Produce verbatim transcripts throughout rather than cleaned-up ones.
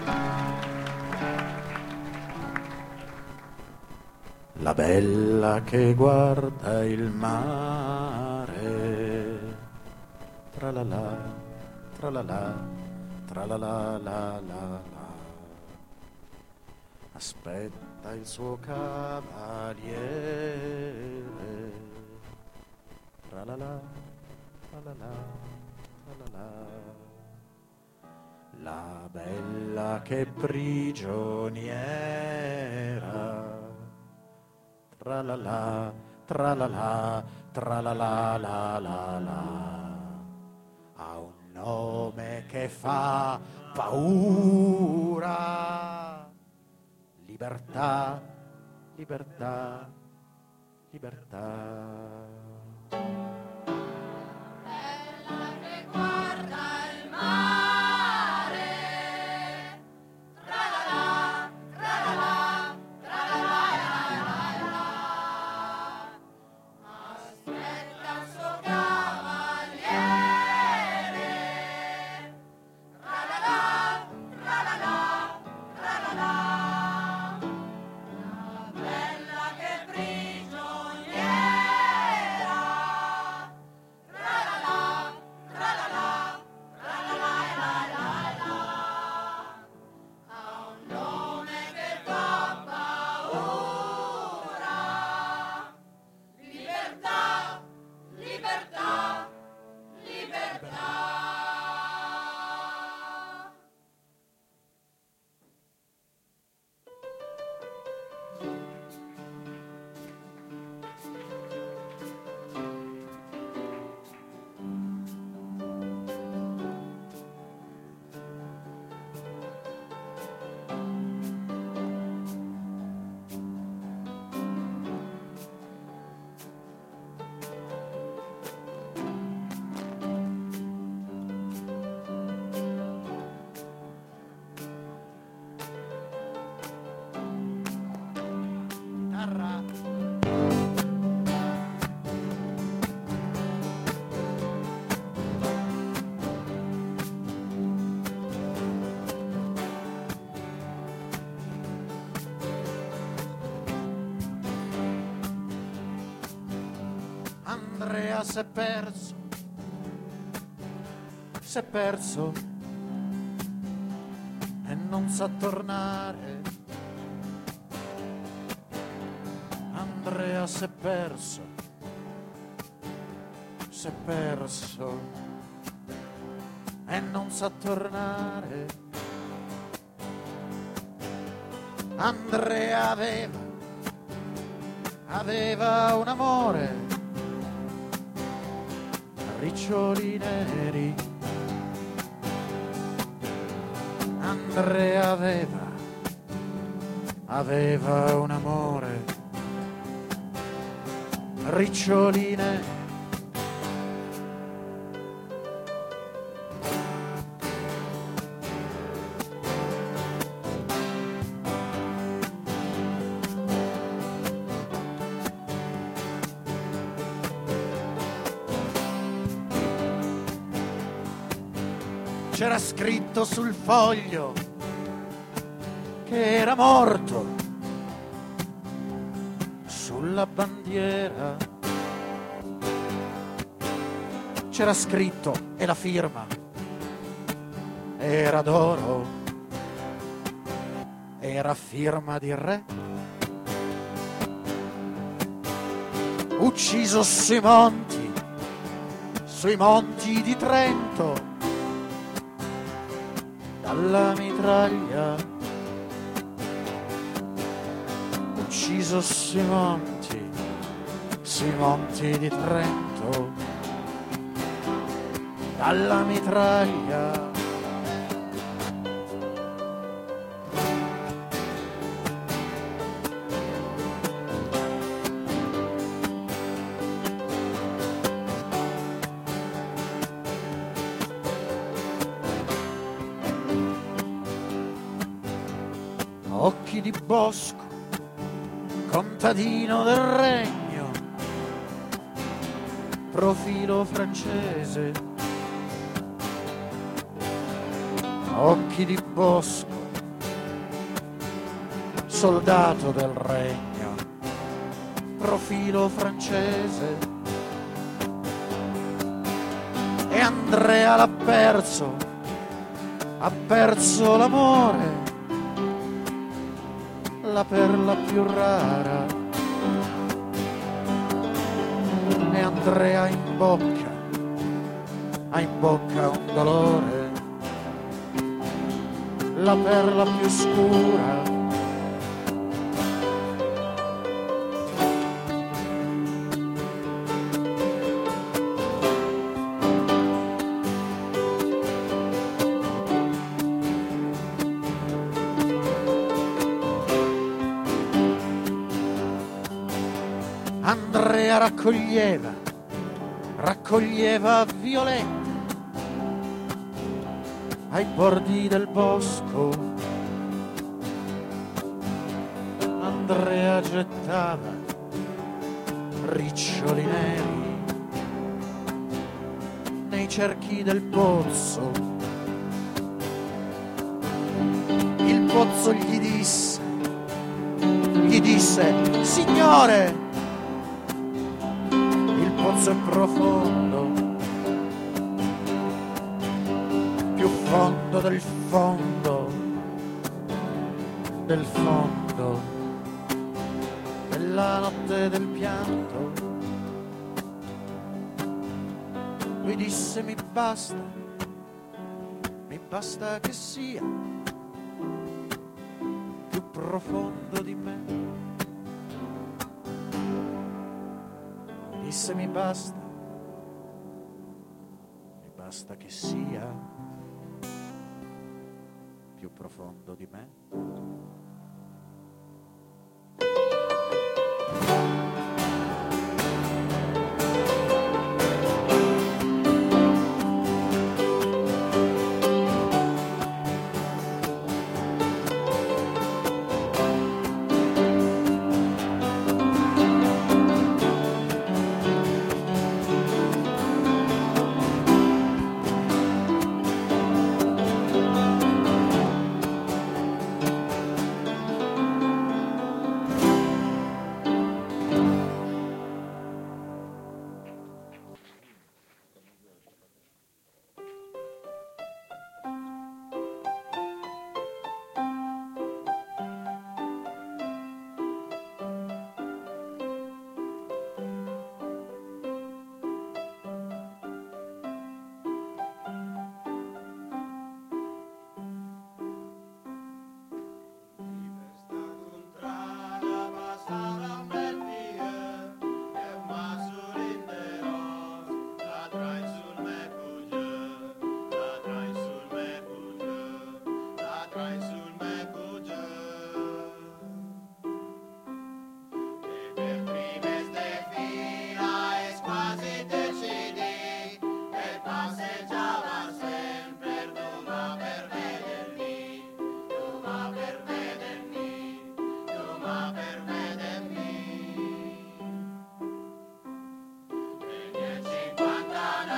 La bella che guarda il mare, tra la la, tra la la, tra la la la la la, aspetta il suo cavaliere, tra la la, tra la la, tra la la. La bella che è prigioniera, tra la la, tra la la, tra la la la la la, ha un nome che fa paura. Libertà, libertà, libertà. Bella che guarda il mare, tra la la, tra la la, tra la la la la la, aspetta il suo cavaliere, tra la la, tra la la, tra la la, la bella che è prigioniera, tra la la, tra la la, tra la la la la la, ha un nome che fa paura. Libertà, libertà, libertà. Chitarra. Andrea s'è perso, s'è perso e non sa tornare. Andrea s'è perso, s'è perso e non sa tornare. Andrea aveva, aveva un amore, riccioli neri. Andrea aveva, aveva un amore, riccioli neri. C'era scritto sul foglio che era morto, sulla bandiera c'era scritto e la firma era d'oro, era firma di re. Ucciso sui monti, sui monti di Trento, dalla mitraglia. Ucciso sui monti, sui monti di Trento, dalla mitraglia. Occhi di bosco, contadino del regno, profilo francese. Occhi di bosco, soldato del regno, profilo francese. E Andrea l'ha perso, ha perso l'amore, la perla più rara. E Andrea in bocca, ha in bocca un dolore, la perla più scura. Andrea raccoglieva, raccoglieva violette ai bordi del bosco. Andrea gettava riccioli neri nei cerchi del pozzo. Il pozzo gli disse, gli disse, signore, il pozzo è profondo, più fondo del fondo, del fondo, della notte del pianto. Lui disse mi basta, mi basta che sia più profondo di me. Mi disse mi basta, mi basta che sia più profondo di me.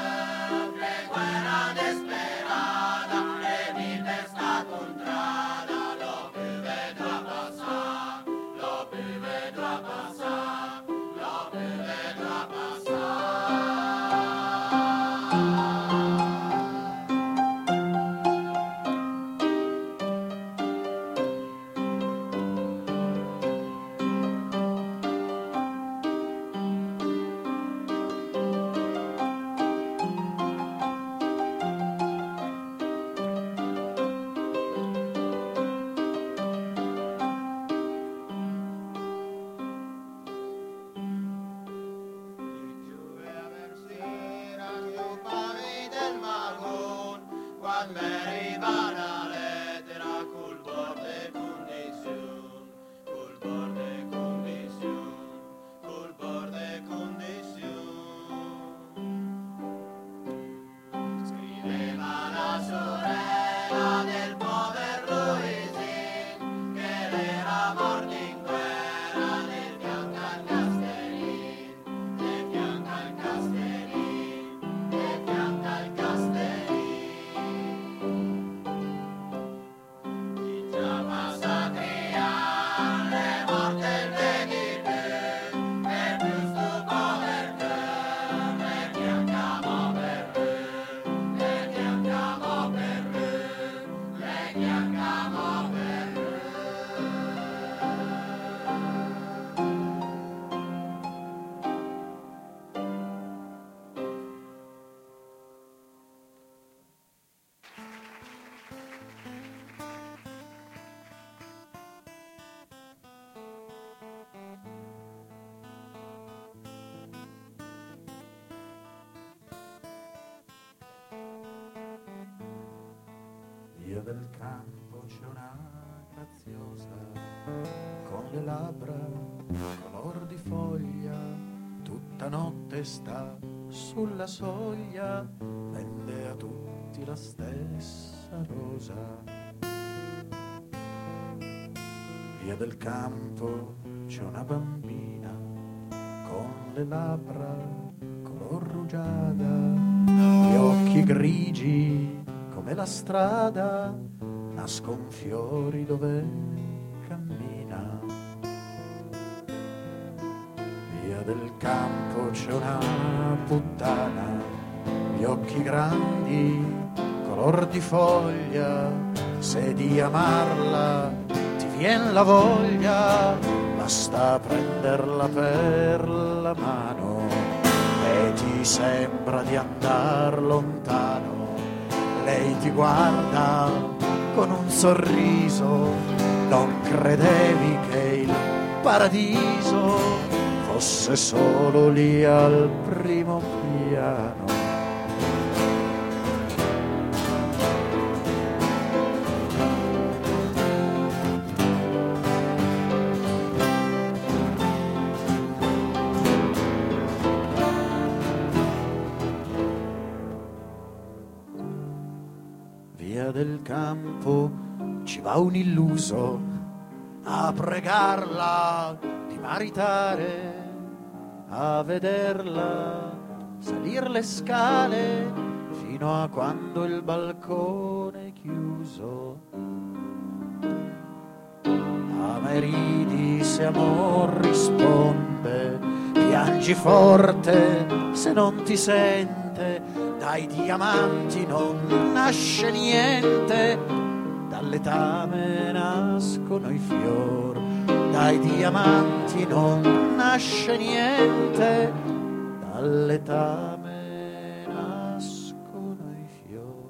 Desperada, e mi testa contrada. Via del campo c'è una graziosa con le labbra color di foglia, tutta notte sta sulla soglia, vende a tutti la stessa rosa. Via del campo c'è una bambina con le labbra color rugiada, gli occhi grigi come la strada, nascon fiori dove cammina. Via del campo c'è una puttana, gli occhi grandi color di foglia, se di amarla ti vien la voglia, basta prenderla per la mano e ti sembra di andar lontano. Lei ti guarda con un sorriso, non credevi che il paradiso fosse solo lì al primo piano. Via del campo ci va un illuso a pregarla di maritare, a vederla salir le scale fino a quando il balcone è chiuso. A me ridi se amor risponde, piangi forte se non ti sente, dai diamanti non nasce niente, dall'etame nascono i fior, dai diamanti non nasce niente, dall'etame nascono i fior.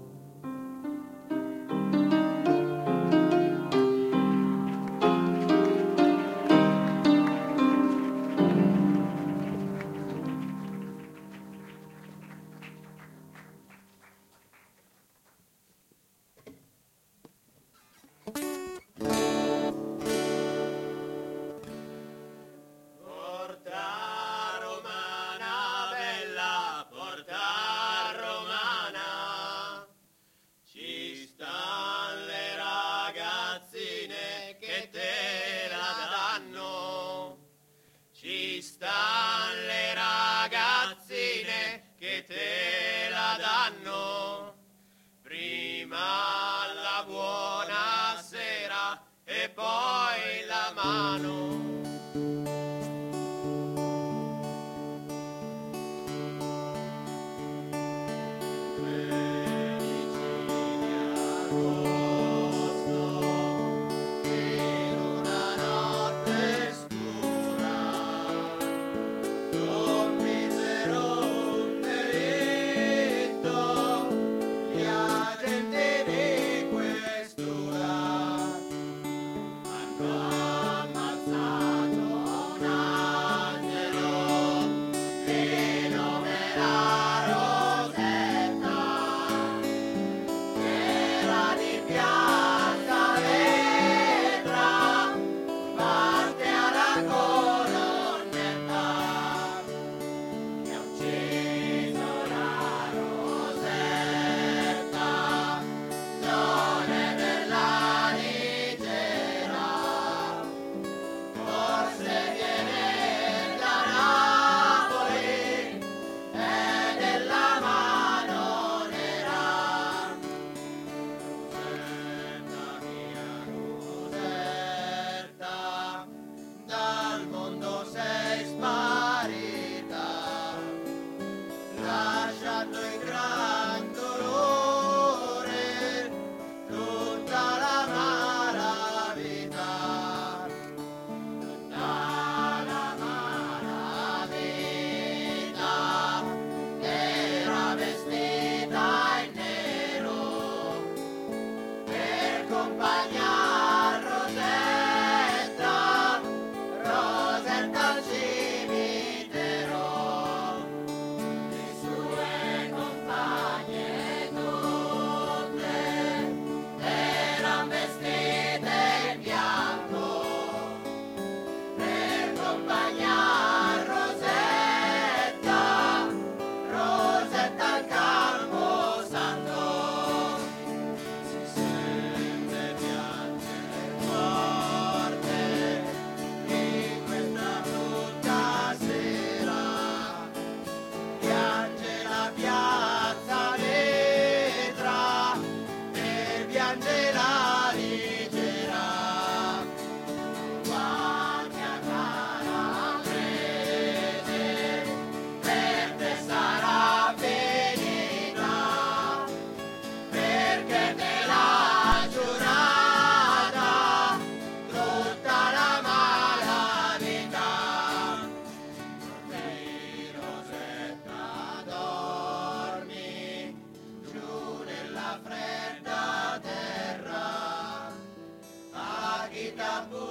vita pura.